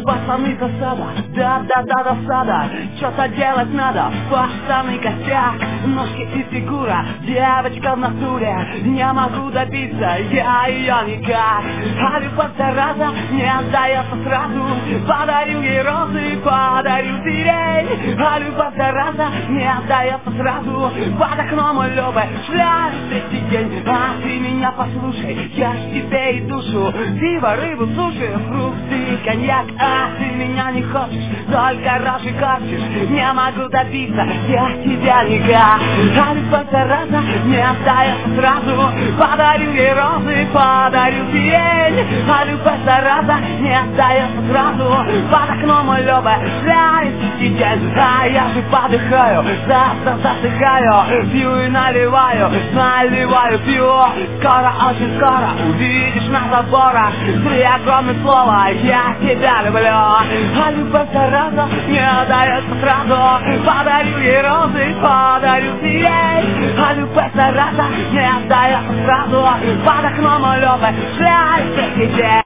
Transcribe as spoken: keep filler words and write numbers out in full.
пацаны засада, да-да-да, досада. Что-то делать надо, пацаны костяк, ножки и фигура, девочка в натуре. Не могу добиться, я ее никак. А любовь зараза не отдается сразу. Подарю ей розы, подарю сирень. А любовь зараза не отдается сразу. Под окном любовь шляет третий день. А ты меня послушай, я ж тебе и душу. Пиво, рыбу, суши, фрукты, коньяк. А ты меня не хочешь, только рожи корчишь. Не могу добиться, я тебя никак. А любовь зараза не отдается сразу. Подарю ей розы, подарю сирень. А любовь зараза не отдается сразу. Под окном любовь шляет третий день. А я же подыхаю, завтра засыхаю. Пью и наливаю, наливаю, пью. Скоро, очень скоро увидишь на заборах три огромных слова: я тебя люблю. А любовь зараза не отдается сразу. Подарю ей розы, подарю сирень. А любовь зараза не отдается сразу. Под окном любовь шляет третий день.